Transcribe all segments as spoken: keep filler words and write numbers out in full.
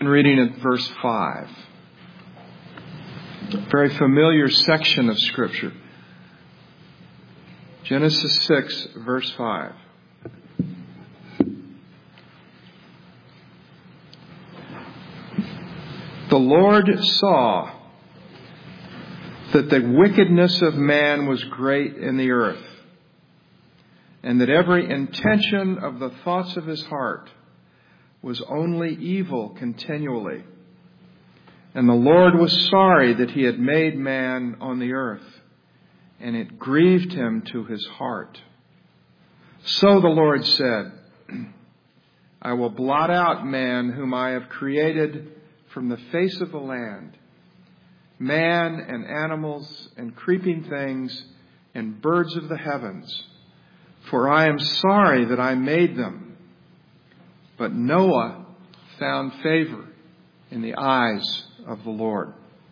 And reading at verse five. Very familiar section of Scripture. Genesis six, verse five. The Lord saw that the wickedness of man was great in the earth, and that every intention of the thoughts of his heart was only evil continually. And the Lord was sorry that he had made man on the earth, and it grieved him to his heart. So the Lord said, I will blot out man whom I have created from the face of the land, man and animals and creeping things and birds of the heavens, for I am sorry that I made them. But Noah found favor in the eyes of the Lord.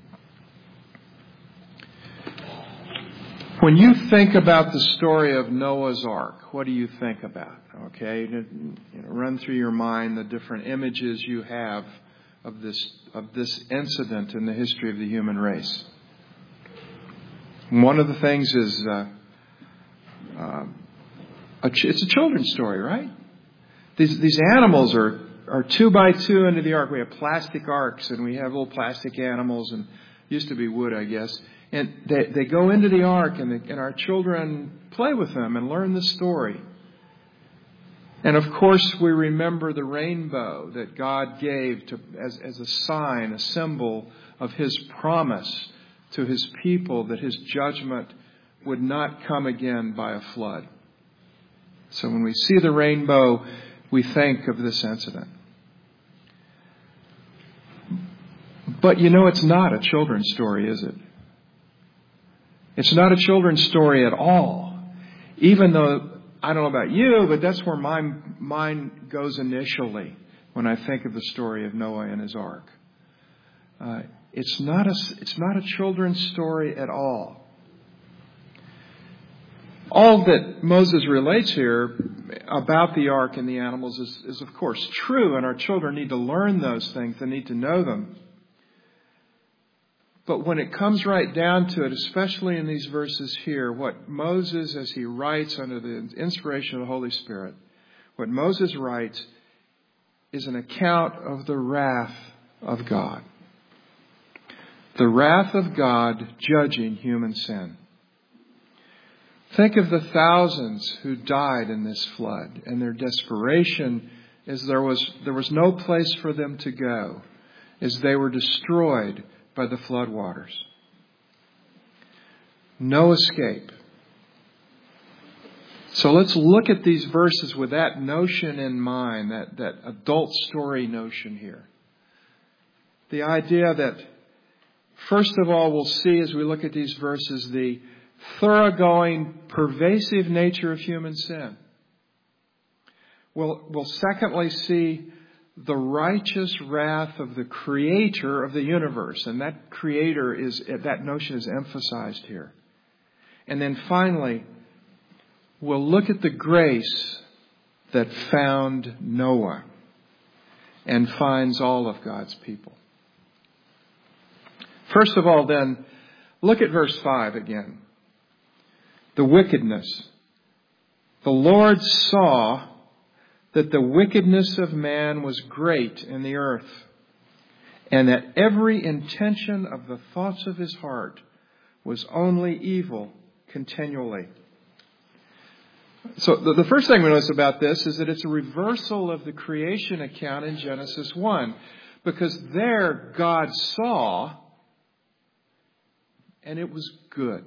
When you think about the story of Noah's Ark, what do you think about? Okay, you know, run through your mind the different images you have of this of this incident in the history of the human race. One of the things is uh, uh, a ch- it's a children's story, right? These these animals are are two by two into the ark. We have plastic arks, and we have little plastic animals, and used to be wood, I guess. And they they go into the ark, and, the, and our children play with them and learn the story. And of course, we remember the rainbow that God gave to, as, as a sign, a symbol of His promise to His people that His judgment would not come again by a flood. So when we see the rainbow, we think of this incident. But you know, it's not a children's story, is it? It's not a children's story at all. Even though, I don't know about you, but that's where my mind goes initially when I think of the story of Noah and his ark. Uh, it's not a it's not a children's story at all. All that Moses relates here about the ark and the animals is, is of course true, and our children need to learn those things. They need to know them. But when it comes right down to it, especially in these verses here, what Moses, as he writes under the inspiration of the Holy Spirit, what Moses writes is an account of the wrath of God. The wrath of God judging human sin. Think of the thousands who died in this flood and their desperation as there was, there was no place for them to go as they were destroyed by the floodwaters. No escape. So let's look at these verses with that notion in mind, that, that adult story notion here. The idea that, first of all, we'll see as we look at these verses the thoroughgoing, pervasive nature of human sin. We'll, we'll secondly see the righteous wrath of the Creator of the universe. And that Creator is, that notion is emphasized here. And then finally, we'll look at the grace that found Noah and finds all of God's people. First of all, then, look at verse five again. The wickedness. The Lord saw that the wickedness of man was great in the earth, and that every intention of the thoughts of his heart was only evil continually. So the first thing we notice about this is that it's a reversal of the creation account in Genesis one, because there God saw, and it was good.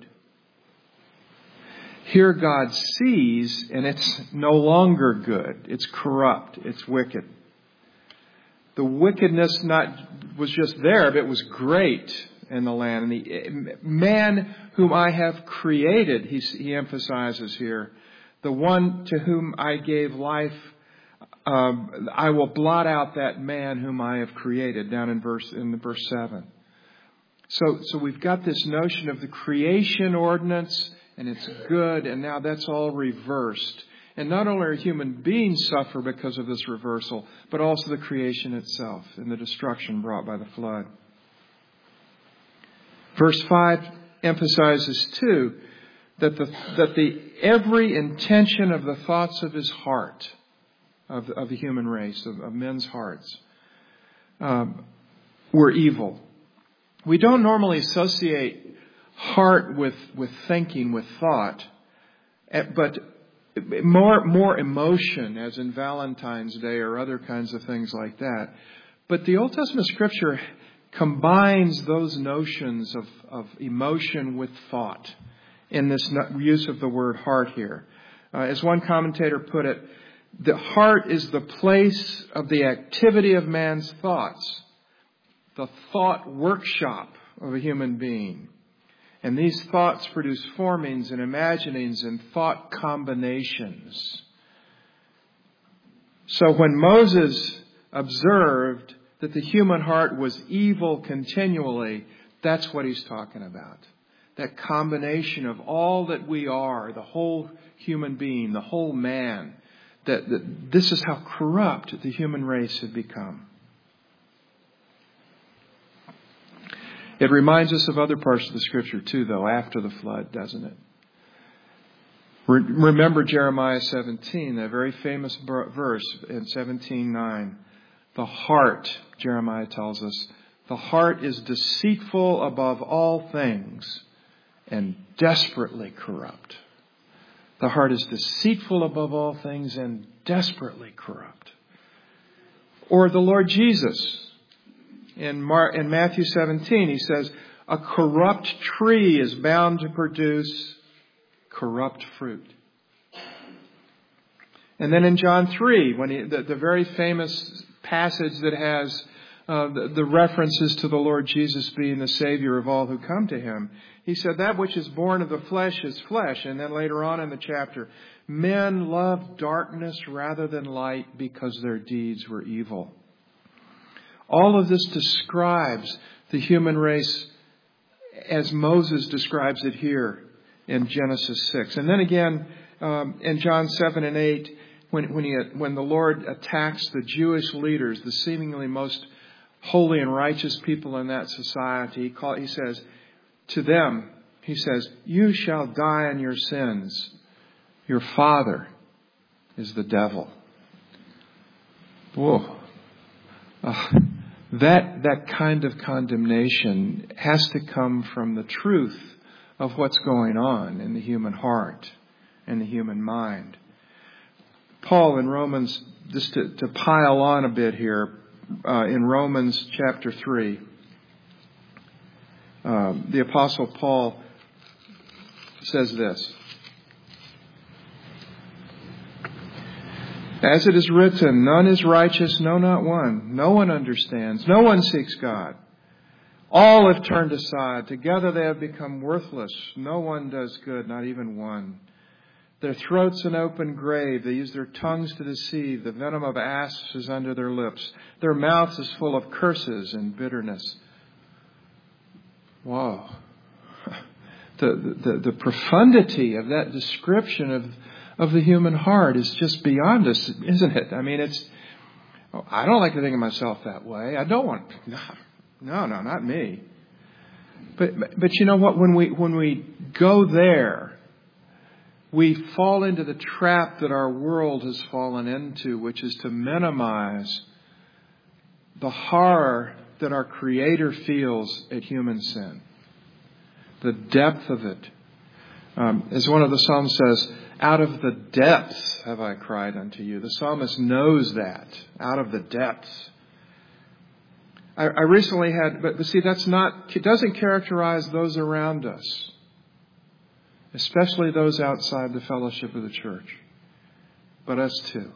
Here God sees, and it's no longer good. It's corrupt. It's wicked. The wickedness not was just there, but it was great in the land. And the man whom I have created, he, he emphasizes here, the one to whom I gave life, um, I will blot out that man whom I have created, down in verse in verse seven. So, so we've got this notion of the creation ordinance. And it's good, and now that's all reversed. And not only are human beings suffer because of this reversal, but also the creation itself and the destruction brought by the flood. Verse five emphasizes too that the that the every intention of the thoughts of his heart, of, of the human race, of, of men's hearts, um, were evil. We don't normally associate heart with, with thinking, with thought, but more more emotion, as in Valentine's Day or other kinds of things like that. But the Old Testament Scripture combines those notions of, of emotion with thought in this use of the word heart here. Uh, as one commentator put it, the heart is the place of the activity of man's thoughts, the thought workshop of a human being. And these thoughts produce formings and imaginings and thought combinations. So when Moses observed that the human heart was evil continually, that's what he's talking about. That combination of all that we are, the whole human being, the whole man, that, that this is how corrupt the human race had become. It reminds us of other parts of the Scripture too, though, after the flood, doesn't it? Remember Jeremiah seventeen, that very famous verse in seventeen nine. The heart, Jeremiah tells us, the heart is deceitful above all things and desperately corrupt. The heart is deceitful above all things and desperately corrupt. Or the Lord Jesus. In, Mar- in Matthew seventeen, he says, a corrupt tree is bound to produce corrupt fruit. And then in John three, when he, the, the very famous passage that has uh, the, the references to the Lord Jesus being the Savior of all who come to Him, he said, that which is born of the flesh is flesh. And then later on in the chapter, men love darkness rather than light because their deeds were evil. All of this describes the human race as Moses describes it here in Genesis six. And then again, um, in John seven and eight, when, when, he, when the Lord attacks the Jewish leaders, the seemingly most holy and righteous people in that society, he, call, he says to them, he says, you shall die in your sins. Your father is the devil. Whoa. Uh, that that kind of condemnation has to come from the truth of what's going on in the human heart and the human mind. Paul in Romans, just to, to pile on a bit here, uh, in Romans chapter three, um, the Apostle Paul says this. As it is written, none is righteous, no, not one. No one understands. No one seeks God. All have turned aside. Together they have become worthless. No one does good, not even one. Their throats an open grave. They use their tongues to deceive. The venom of asps is under their lips. Their mouth is full of curses and bitterness. Wow. The, the, the profundity of that description of of the human heart is just beyond us, isn't it? I mean, it's, oh, I don't like to think of myself that way. I don't want, no, no, no, not me. But, but, but you know what? When we, when we go there, we fall into the trap that our world has fallen into, which is to minimize the horror that our Creator feels at human sin. The depth of it. Um, as one of the Psalms says, out of the depths have I cried unto you. The psalmist knows that. Out of the depths. I, I recently had, but, but see, that's not, it doesn't characterize those around us. Especially those outside the fellowship of the church. But us too.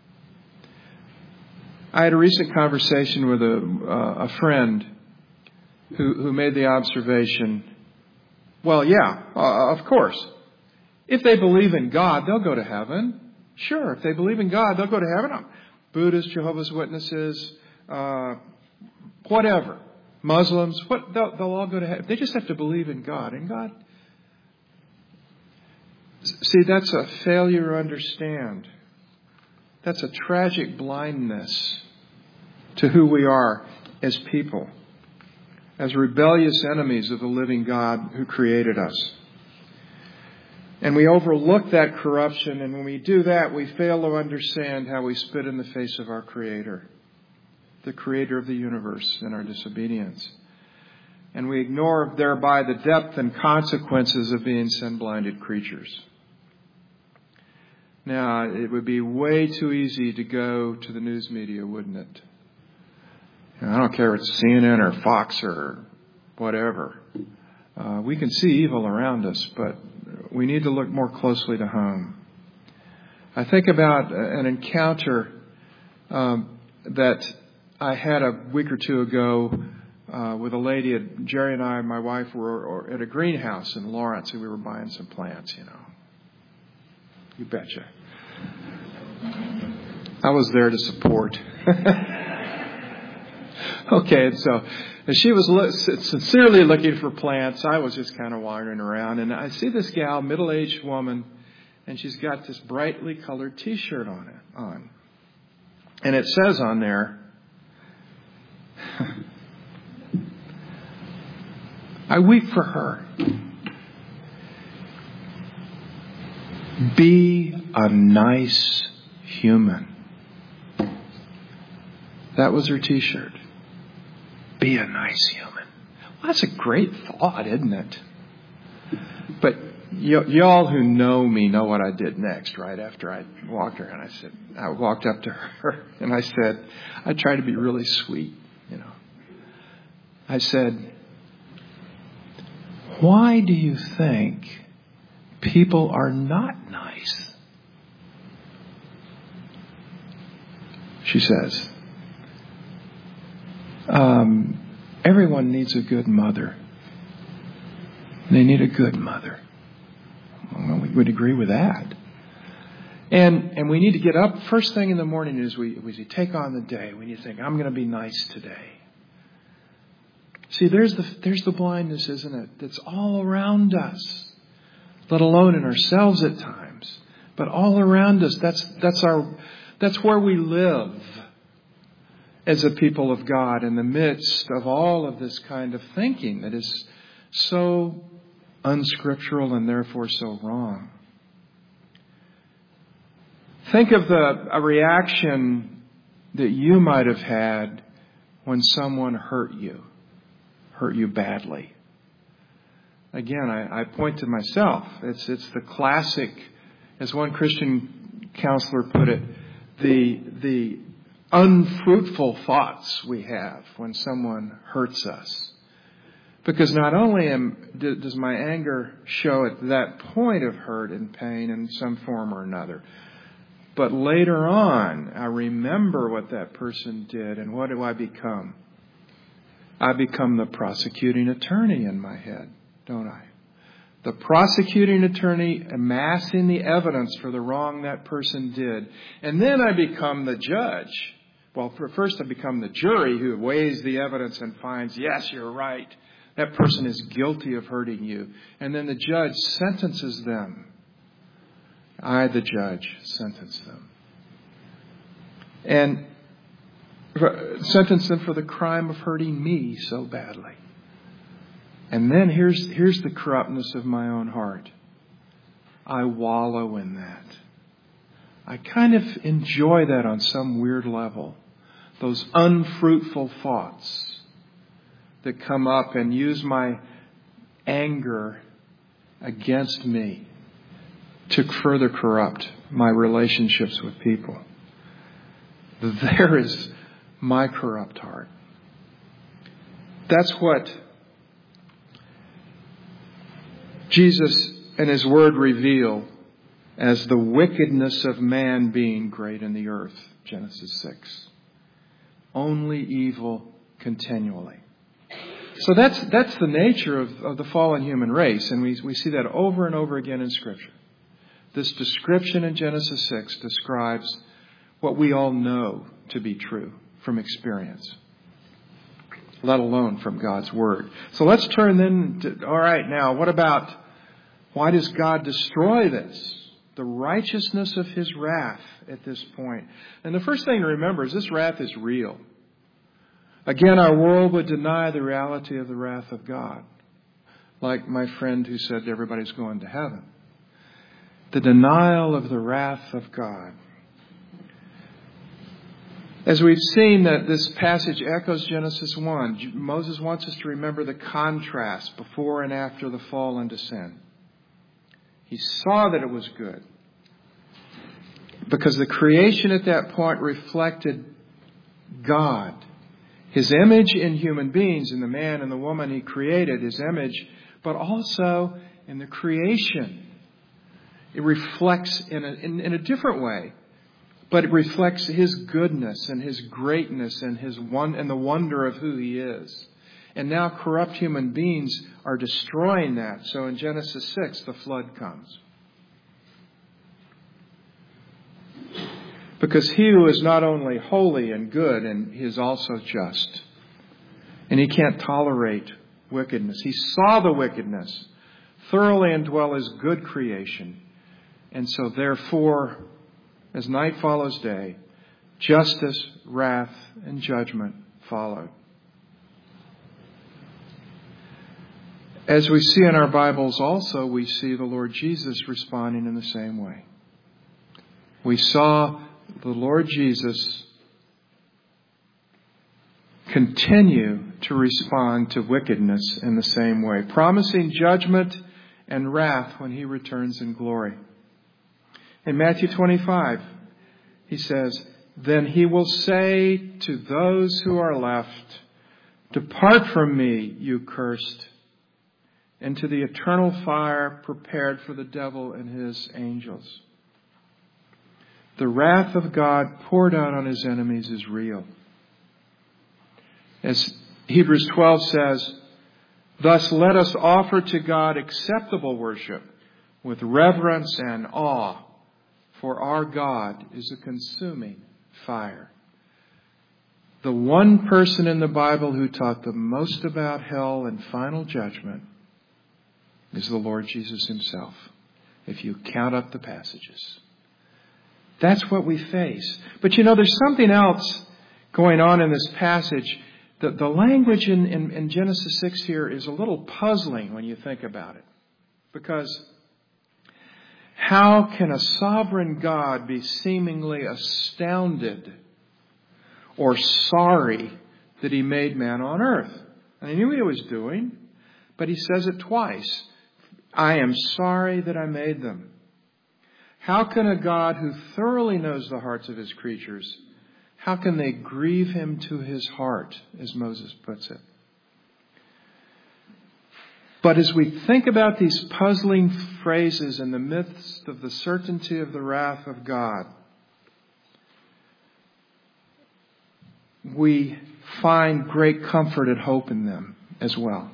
I had a recent conversation with a, uh, a friend who, who made the observation, well, yeah, uh, of course. If they believe in God, they'll go to heaven. Sure, if they believe in God, they'll go to heaven. Buddhists, Jehovah's Witnesses, uh, whatever. Muslims, what, they'll, they'll all go to heaven. They just have to believe in God. And God, See, that's a failure to understand. That's a tragic blindness to who we are as people, as rebellious enemies of the living God who created us. And we overlook that corruption, and when we do that, we fail to understand how we spit in the face of our Creator, the Creator of the universe, in our disobedience. And we ignore thereby the depth and consequences of being sin-blinded creatures. Now, it would be way too easy to go to the news media, wouldn't it? I don't care if it's C N N or Fox or whatever. Uh, we can see evil around us, but we need to look more closely to home. I think about an encounter um, that I had a week or two ago uh, with a lady. At, Jerry and I, my wife, were at a greenhouse in Lawrence, and we were buying some plants, you know. You betcha. I was there to support. Okay, and so and she was lo- sincerely looking for plants. I was just kind of wandering around, and I see this gal, middle-aged woman, and she's got this brightly colored T-shirt on it on, and it says on there, "I weep for her. Be a nice human." That was her T-shirt. Be a nice human. Well, that's a great thought, isn't it? But y- y'all who know me know what I did next, right? After I walked her, and I said, I walked up to her, and I said, I tried to be really sweet, you know. I said, "Why do you think people are not nice?" She says, Um, everyone needs a good mother. They need a good mother. Well, we would agree with that. And and we need to get up first thing in the morning as we, as we take on the day. We need to think, I'm going to be nice today. See, there's the there's the blindness, isn't it? That's all around us, let alone in ourselves at times, but all around us. That's that's our that's where we live as a people of God, in the midst of all of this kind of thinking that is so unscriptural and therefore so wrong. Think of the a reaction that you might have had when someone hurt you, hurt you badly. Again, I, I point to myself. It's it's the classic, as one Christian counselor put it, the the unfruitful thoughts we have when someone hurts us. Because not only am, does my anger show at that point of hurt and pain in some form or another, but later on, I remember what that person did, and what do I become? I become the prosecuting attorney in my head, don't I? The prosecuting attorney amassing the evidence for the wrong that person did. And then I become the judge. Well, first I become the jury who weighs the evidence and finds, yes, you're right. That person is guilty of hurting you. And then the judge sentences them. I, the judge, sentence them. And sentence them for the crime of hurting me so badly. And then here's, here's the corruptness of my own heart. I wallow in that. I kind of enjoy that on some weird level. Those unfruitful thoughts that come up and use my anger against me to further corrupt my relationships with people. There is my corrupt heart. That's what Jesus and His Word reveal as the wickedness of man being great in the earth. Genesis six. Only evil continually. So that's that's the nature of, of the fallen human race, and we we see that over and over again in Scripture. This description in Genesis six describes what we all know to be true from experience, let alone from God's Word. So let's turn then to, all right, now, what about Why does God destroy this? The righteousness of His wrath at this point. And the first thing to remember is this wrath is real. Again, our world would deny the reality of the wrath of God. Like my friend who said everybody's going to heaven. The denial of the wrath of God. As we've seen, that this passage echoes Genesis one. Moses wants us to remember the contrast before and after the fall into sin. He saw that it was good. Because the creation at that point reflected God. His image in human beings, in the man and the woman He created, His image, but also in the creation. It reflects in a, in, in a different way, but it reflects His goodness and His greatness and His one and the wonder of who He is. And now corrupt human beings are destroying that. So in Genesis six, the flood comes. Because He who is not only holy and good, and He is also just. And He can't tolerate wickedness. He saw the wickedness thoroughly indwell His good creation. And so therefore, as night follows day, justice, wrath, and judgment followed. As we see in our Bibles also, we see the Lord Jesus responding in the same way. We saw the Lord Jesus continue to respond to wickedness in the same way, promising judgment and wrath when He returns in glory. In Matthew twenty-five, He says, "Then He will say to those who are left, 'Depart from me, you cursed, into the eternal fire prepared for the devil and his angels.'" The wrath of God poured out on His enemies is real. As Hebrews twelve says, "Thus let us offer to God acceptable worship with reverence and awe, for our God is a consuming fire." The one person in the Bible who taught the most about hell and final judgment is the Lord Jesus Himself, if you count up the passages. That's what we face. But you know, there's something else going on in this passage. The, the language in, in, in Genesis six here is a little puzzling when you think about it. Because how can a sovereign God be seemingly astounded or sorry that He made man on earth? And He knew what He was doing, but He says it twice. "I am sorry that I made them." How can a God who thoroughly knows the hearts of His creatures, how can they grieve Him to His heart, as Moses puts it? But as we think about these puzzling phrases in the midst of the certainty of the wrath of God, we find great comfort and hope in them as well.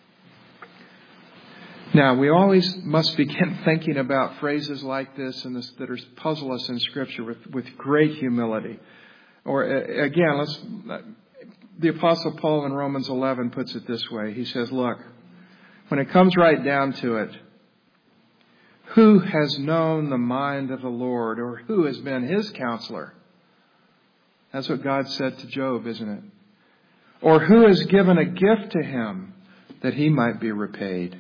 Now, we always must begin thinking about phrases like this and this that are, puzzle us in Scripture with, with great humility. Or uh, again, let's. Uh, the Apostle Paul in Romans eleven puts it this way. He says, "Look, when it comes right down to it, who has known the mind of the Lord, or who has been His counselor?" That's what God said to Job, isn't it? "Or who has given a gift to him that he might be repaid?"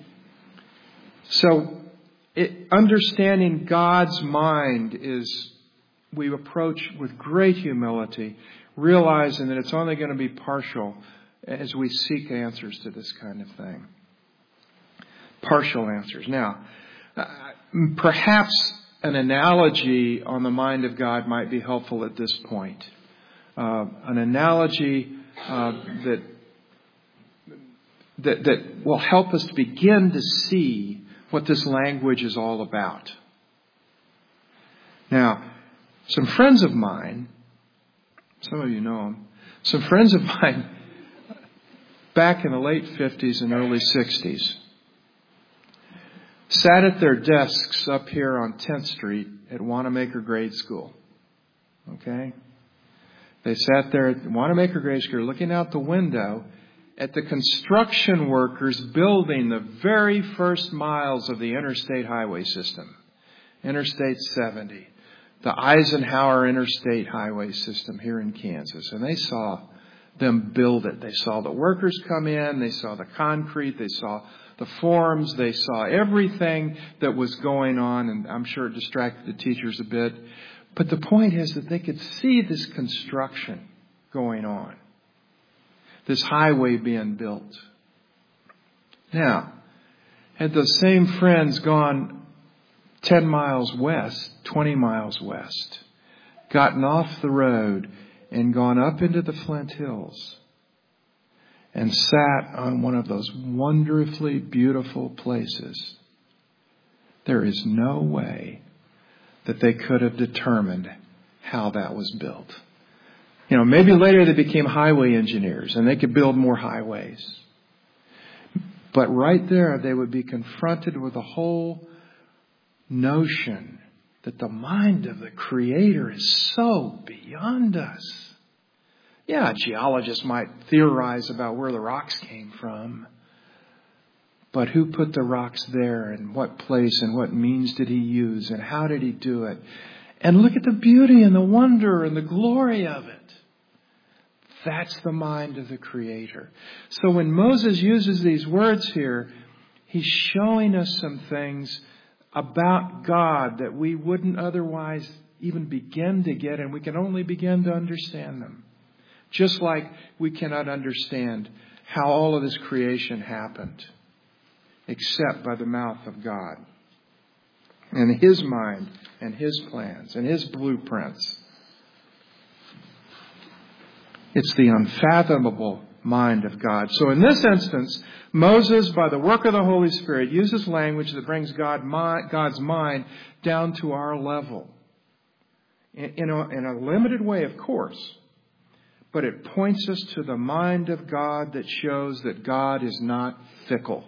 So, it, understanding God's mind is, we approach with great humility, realizing that it's only going to be partial as we seek answers to this kind of thing. Partial answers. Now, uh, perhaps an analogy on the mind of God might be helpful at this point. Uh, an analogy uh, that, that that will help us begin to see what this language is all about. Now, some friends of mine, some of you know them, some friends of mine back in the late fifties and early sixties sat at their desks up here on tenth Street at Wanamaker Grade School. Okay? They sat there at Wanamaker Grade School looking out the window at the construction workers building the very first miles of the interstate highway system, Interstate seventy, the Eisenhower Interstate Highway System here in Kansas. And they saw them build it. They saw the workers come in. They saw the concrete. They saw the forms. They saw everything that was going on. And I'm sure it distracted the teachers a bit. But the point is that they could see this construction going on, this highway being built. Now, had those same friends gone ten miles west, twenty miles west, gotten off the road and gone up into the Flint Hills and sat on one of those wonderfully beautiful places, there is no way that they could have determined how that was built. You know, maybe later they became highway engineers and they could build more highways. But right there they would be confronted with a whole notion that the mind of the Creator is so beyond us. Yeah, geologists might theorize about where the rocks came from. But who put the rocks there, and what place, and what means did He use, and how did He do it? And look at the beauty and the wonder and the glory of it. That's the mind of the Creator. So when Moses uses these words here, he's showing us some things about God that we wouldn't otherwise even begin to get, and we can only begin to understand them. Just like we cannot understand how all of this creation happened, except by the mouth of God and His mind and His plans and His blueprints. It's the unfathomable mind of God. So in this instance, Moses, by the work of the Holy Spirit, uses language that brings God, God's mind down to our level. In a, in a limited way, of course. But it points us to the mind of God that shows that God is not fickle.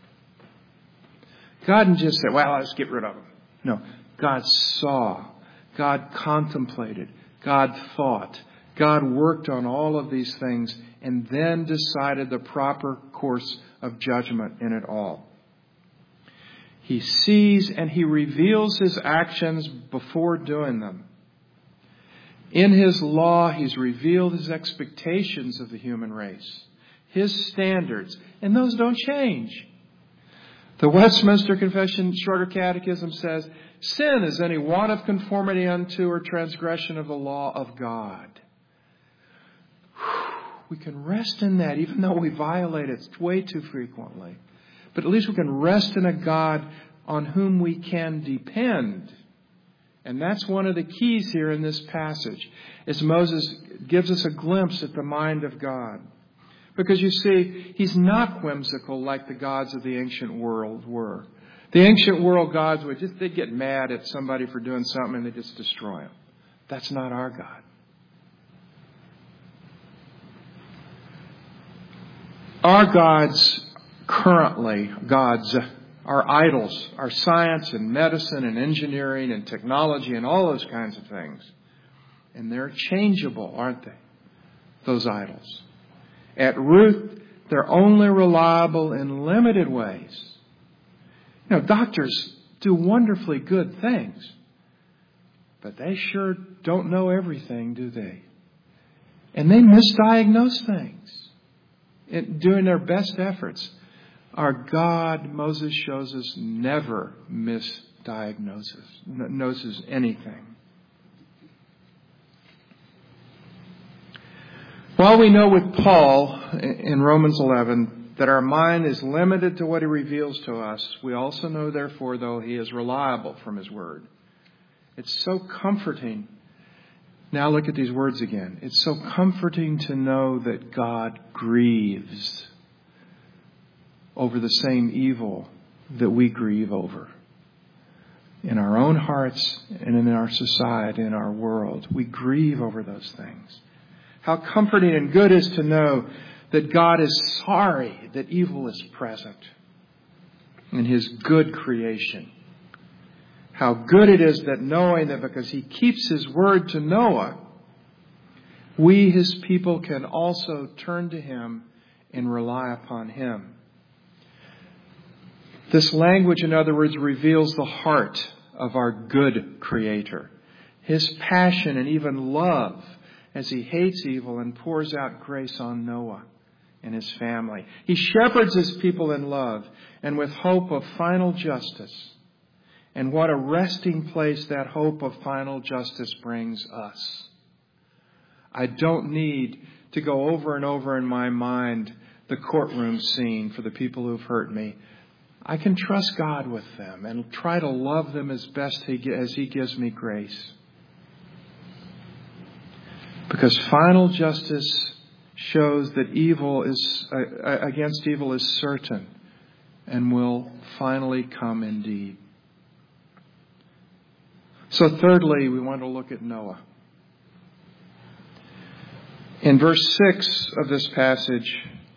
God didn't just say, well, let's get rid of him. No, God saw. God contemplated. God thought. God worked on all of these things and then decided the proper course of judgment in it all. He sees and He reveals His actions before doing them. In His law, He's revealed His expectations of the human race, His standards, and those don't change. The Westminster Confession Shorter Catechism says, sin is any want of conformity unto or transgression of the law of God. We can rest in that, even though we violate it way too frequently. But at least we can rest in a God on whom we can depend. And that's one of the keys here in this passage, as Moses gives us a glimpse at the mind of God. Because you see, He's not whimsical like the gods of the ancient world were. The ancient world gods would just, they'd get mad at somebody for doing something and they just destroy them. That's not our God. Our gods currently, gods, are idols, are science and medicine and engineering and technology and all those kinds of things. And they're changeable, aren't they? Those idols. At root, they're only reliable in limited ways. You know, doctors do wonderfully good things, but they sure don't know everything, do they? And they misdiagnose things. In doing their best efforts. Our God, Moses shows us, never misdiagnoses, knows anything. While we know with Paul in Romans eleven that our mind is limited to what he reveals to us, we also know, therefore, though he is reliable from his word. It's so comforting. Now look at these words again. It's so comforting to know that God grieves over the same evil that we grieve over. In our own hearts and in our society, in our world, we grieve over those things. How comforting and good is to know that God is sorry that evil is present in His good creation. How good it is that knowing that because He keeps His word to Noah, we, His people, can also turn to Him and rely upon Him. This language, in other words, reveals the heart of our good Creator, His passion and even love as He hates evil and pours out grace on Noah and his family. He shepherds His people in love and with hope of final justice. And what a resting place that hope of final justice brings us. I don't need to go over and over in my mind the courtroom scene for the people who've hurt me. I can trust God with them and try to love them as best as He gives me grace. Because final justice shows that evil is uh, against evil is certain and will finally come indeed. So thirdly, we want to look at Noah. In verse six of this passage,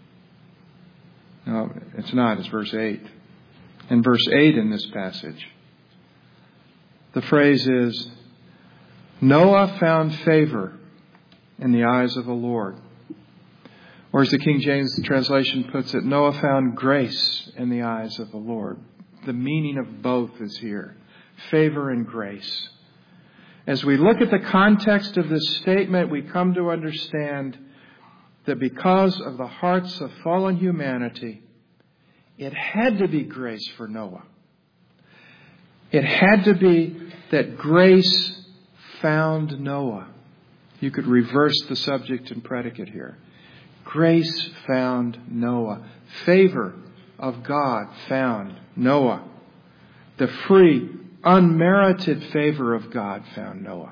no, it's not, it's verse eight. In verse eight in this passage, the phrase is, Noah found favor in the eyes of the Lord. Or as the King James translation puts it, Noah found grace in the eyes of the Lord. The meaning of both is here. Favor and grace. As we look at the context of this statement, we come to understand that because of the hearts of fallen humanity, it had to be grace for Noah. It had to be that grace found Noah. You could reverse the subject and predicate here. Grace found Noah. Favor of God found Noah. The free, unmerited favor of God found Noah.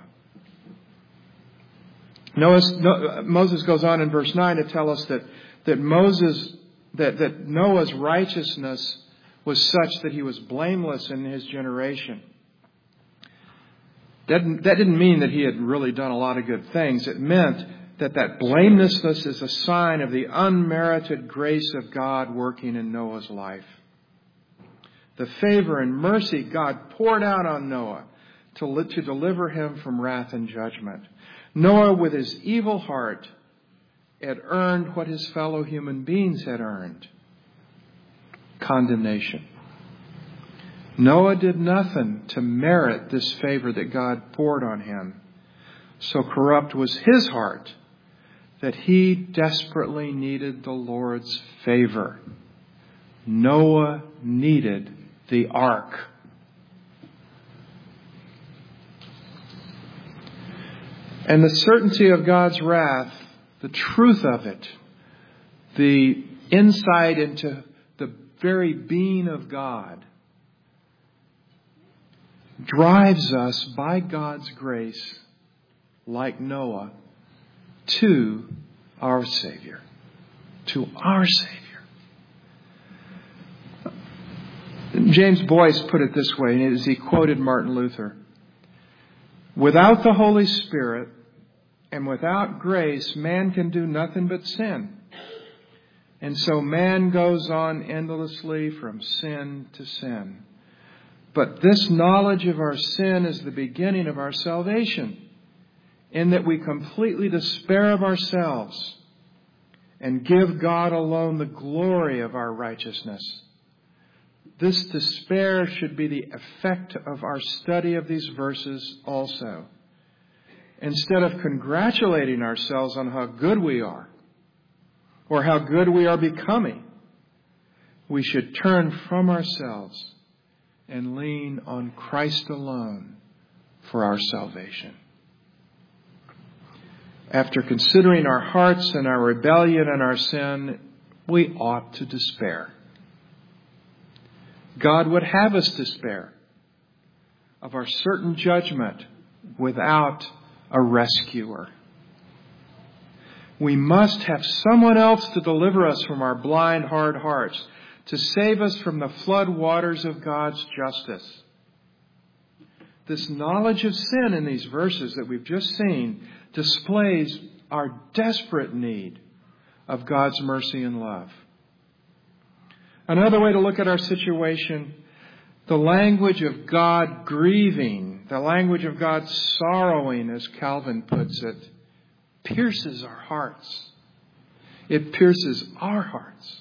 Noah, Moses goes on in verse nine to tell us that, that Moses, that, that Noah's righteousness was such that he was blameless in his generation. That, that didn't mean that he had really done a lot of good things. It meant that that blamelessness is a sign of the unmerited grace of God working in Noah's life. The favor and mercy God poured out on Noah to, to deliver him from wrath and judgment. Noah, with his evil heart, had earned what his fellow human beings had earned. Condemnation. Noah did nothing to merit this favor that God poured on him. So corrupt was his heart that he desperately needed the Lord's favor. Noah needed the ark. And the certainty of God's wrath, the truth of it, the insight into the very being of God, drives us by God's grace, like Noah, to our Savior. To our Savior. James Boyce put it this way, as he quoted Martin Luther. Without the Holy Spirit and without grace, man can do nothing but sin. And so man goes on endlessly from sin to sin. But this knowledge of our sin is the beginning of our salvation, in that we completely despair of ourselves and give God alone the glory of our righteousness. This despair should be the effect of our study of these verses also. Instead of congratulating ourselves on how good we are or how good we are becoming, we should turn from ourselves and lean on Christ alone for our salvation. After considering our hearts and our rebellion and our sin, we ought to despair. God would have us despair of our certain judgment without a rescuer. We must have someone else to deliver us from our blind, hard hearts, to save us from the flood waters of God's justice. This knowledge of sin in these verses that we've just seen displays our desperate need of God's mercy and love. Another way to look at our situation, the language of God grieving, the language of God sorrowing, as Calvin puts it, pierces our hearts. It pierces our hearts.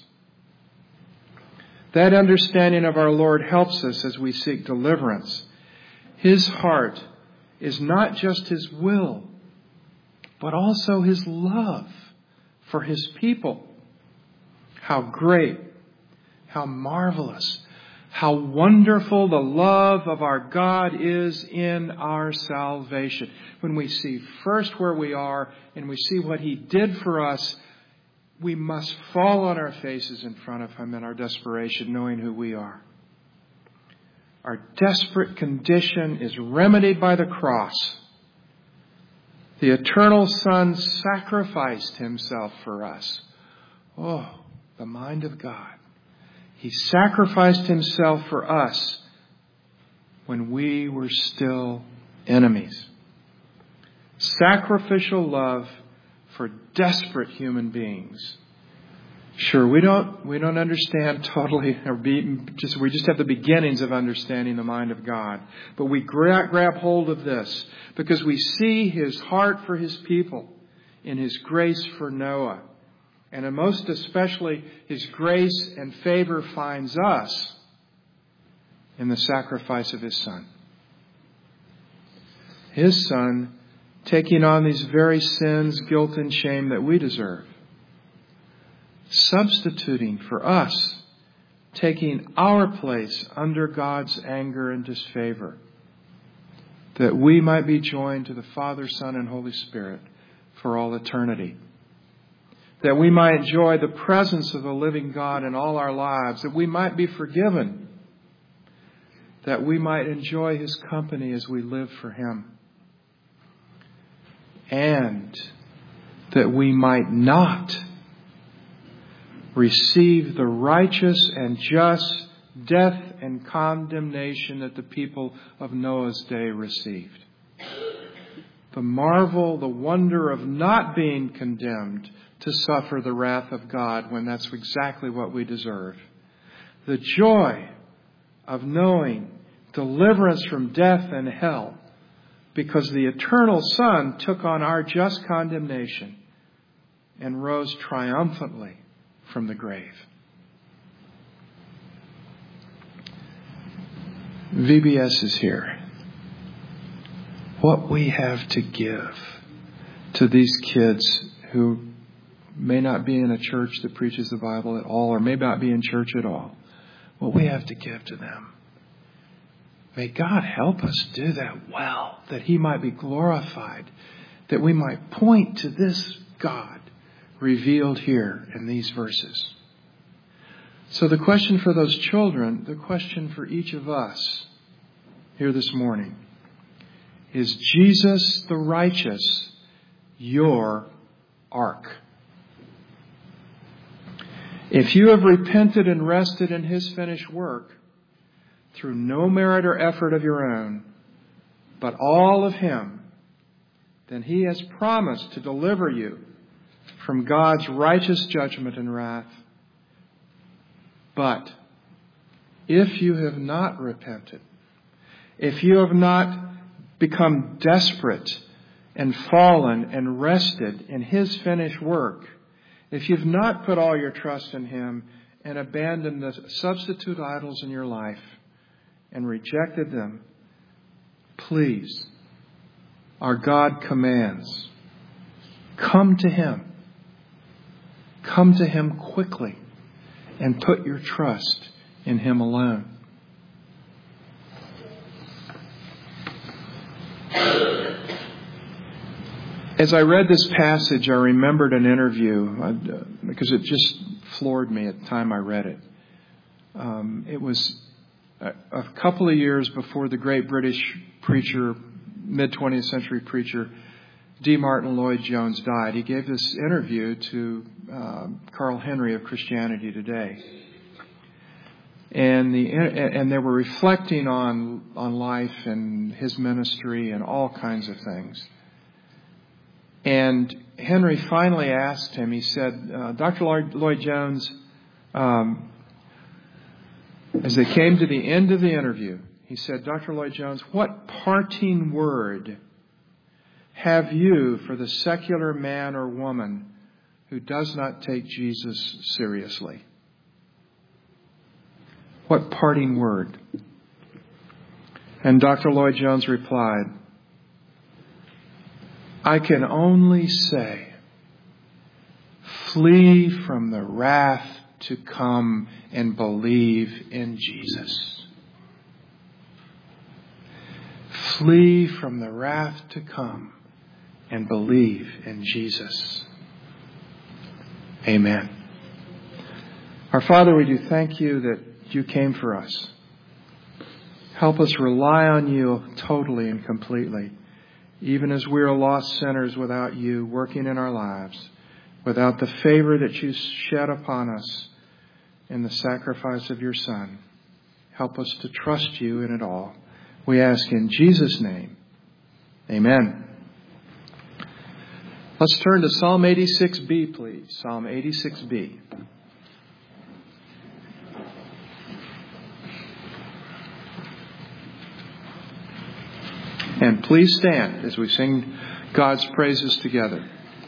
That understanding of our Lord helps us as we seek deliverance. His heart is not just His will, but also His love for His people. How great, how marvelous, how wonderful the love of our God is in our salvation. When we see first where we are and we see what He did for us, we must fall on our faces in front of Him in our desperation, knowing who we are. Our desperate condition is remedied by the cross. The eternal Son sacrificed Himself for us. Oh, the mind of God. He sacrificed Himself for us when we were still enemies. Sacrificial love for desperate human beings. Sure, we don't we don't understand totally, or be, just we just have the beginnings of understanding the mind of God. But we grab, grab hold of this because we see His heart for His people in His grace for Noah. And most especially, His grace and favor finds us in the sacrifice of His Son. His Son taking on these very sins, guilt, and shame that we deserve. Substituting for us, taking our place under God's anger and disfavor, that we might be joined to the Father, Son, and Holy Spirit for all eternity. That we might enjoy the presence of the living God in all our lives, that we might be forgiven, that we might enjoy His company as we live for Him. And that we might not receive the righteous and just death and condemnation that the people of Noah's day received. The marvel, the wonder of not being condemned to suffer the wrath of God when that's exactly what we deserve. The joy of knowing deliverance from death and hell, because the eternal Son took on our just condemnation and rose triumphantly from the grave. V B S is here. What we have to give to these kids who may not be in a church that preaches the Bible at all, or may not be in church at all. What we have to give to them. May God help us do that well, that He might be glorified, that we might point to this God revealed here in these verses. So the question for those children, the question for each of us here this morning, is Jesus the righteous your ark? If you have repented and rested in His finished work, through no merit or effort of your own, but all of Him, then He has promised to deliver you from God's righteous judgment and wrath. But if you have not repented, if you have not become desperate and fallen and rested in His finished work, if you've not put all your trust in Him and abandoned the substitute idols in your life, and rejected them, please, our God commands, come to Him. Come to Him quickly and put your trust in Him alone. As I read this passage, I remembered an interview because it just floored me at the time I read it. Um, it was a couple of years before the great British preacher, mid-twentieth century preacher, D. Martin Lloyd-Jones died. He gave this interview to uh, Carl Henry of Christianity Today. And the and they were reflecting on, on life and his ministry and all kinds of things. And Henry finally asked him, he said, uh, Doctor Lloyd-Jones, um, as they came to the end of the interview, he said, Doctor Lloyd-Jones, what parting word have you for the secular man or woman who does not take Jesus seriously? What parting word? And Doctor Lloyd-Jones replied, I can only say, flee from the wrath to come and believe in Jesus. Flee from the wrath to come and believe in Jesus. Amen. Our Father, we do thank you that you came for us. Help us rely on you totally and completely, even as we are lost sinners without you working in our lives, without the favor that you shed upon us in the sacrifice of your Son. Help us to trust you in it all. We ask in Jesus' name. Amen. Let's turn to Psalm eighty-six B, please. Psalm eighty-six B. And please stand as we sing God's praises together.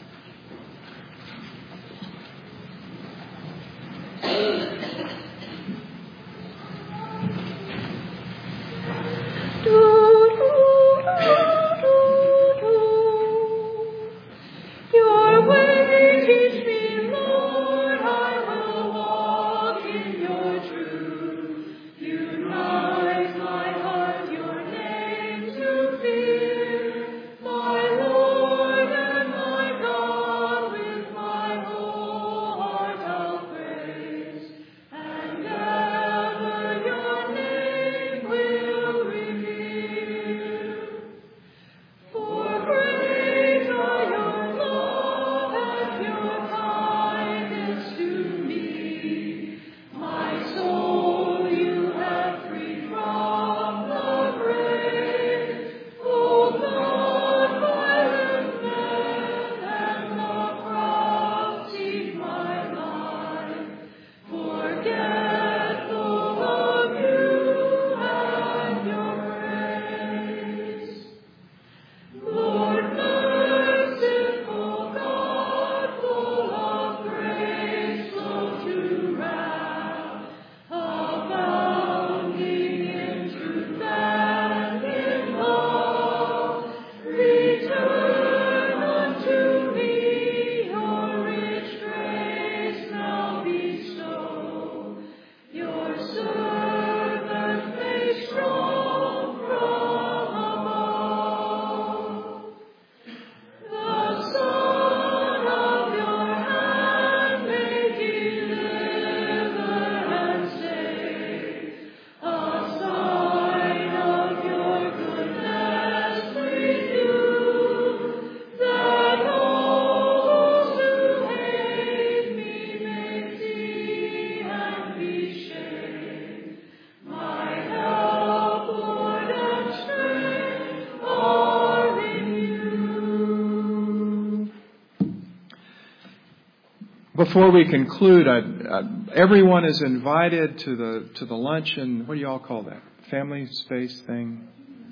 Before we conclude, I, I, everyone is invited to the to the lunch and what do you all call that? Family space thing?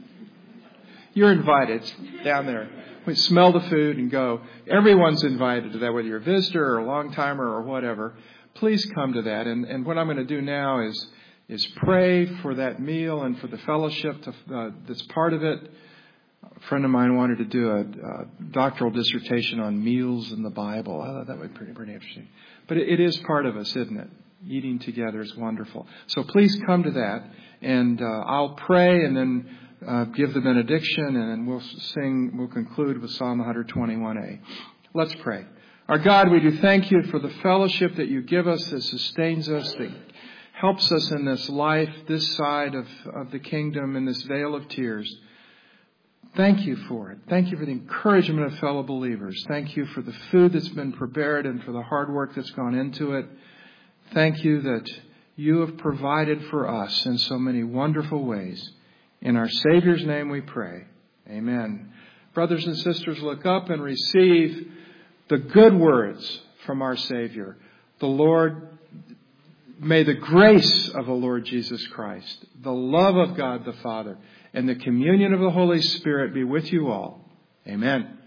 You're invited. It's down there. We smell the food and go. Everyone's invited to that, whether you're a visitor or a long-timer or whatever. Please come to that. And, and what I'm going to do now is is pray for that meal and for the fellowship to, uh, that's part of it. A friend of mine wanted to do a, a doctoral dissertation on meals in the Bible. I thought that would be pretty, pretty interesting. But it, it is part of us, isn't it? Eating together is wonderful. So please come to that, and uh, I'll pray and then uh, give the benediction, and then we'll sing. We'll conclude with Psalm one twenty-one A. Let's pray. Our God, we do thank you for the fellowship that you give us that sustains us, that helps us in this life, this side of, of the kingdom, in this vale of tears. Thank you for it. Thank you for the encouragement of fellow believers. Thank you for the food that's been prepared and for the hard work that's gone into it. Thank you that you have provided for us in so many wonderful ways. In our Savior's name we pray. Amen. Brothers and sisters, look up and receive the good words from our Savior. The Lord, may the grace of the Lord Jesus Christ, the love of God the Father, and the communion of the Holy Spirit be with you all. Amen.